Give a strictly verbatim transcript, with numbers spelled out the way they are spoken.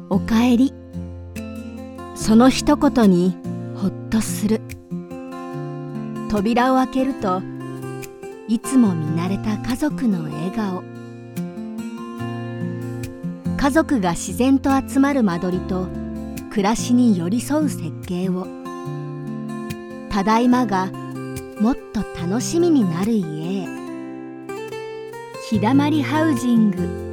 おかえり。その一言にほっとする。扉を開けるといつも見慣れた家族の笑顔。家族が自然と集まる間取りと暮らしに寄り添う設計を、ただいまがもっと楽しみになる家へ。日だまりハウジング。